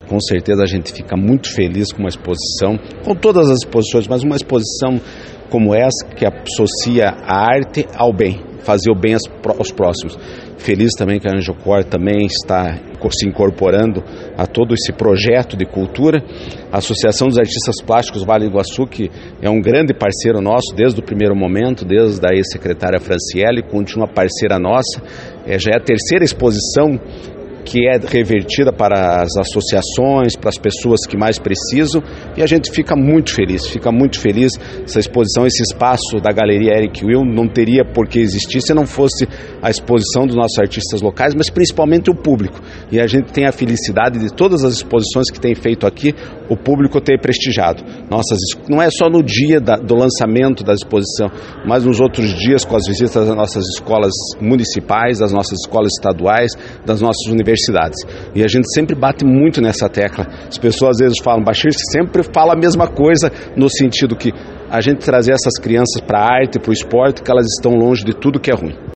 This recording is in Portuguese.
Com certeza a gente fica muito feliz com uma exposição, com todas as exposições, mas uma exposição como essa que associa a arte ao bem, fazer o bem aos próximos. Feliz também que a Angicor também está se incorporando a todo esse projeto de cultura. A Associação dos Artistas Plásticos Vale do Iguaçu, que é um grande parceiro nosso desde o primeiro momento, desde a ex-secretária Franciele, continua parceira nossa. Já é a terceira exposição que é revertida para as associações, para as pessoas que mais precisam, e a gente fica muito feliz. Essa exposição, esse espaço da Galeria Eric Will não teria por que existir se não fosse a exposição dos nossos artistas locais, mas principalmente o público. E a gente tem a felicidade de todas as exposições que tem feito aqui, o público ter prestigiado. Não é só no dia do lançamento da exposição, mas nos outros dias com as visitas das nossas escolas municipais, das nossas escolas estaduais, das nossas universidades. E a gente sempre bate muito nessa tecla. As pessoas às vezes falam, Bachir sempre fala a mesma coisa, no sentido que a gente trazer essas crianças para a arte, para o esporte, que elas estão longe de tudo que é ruim.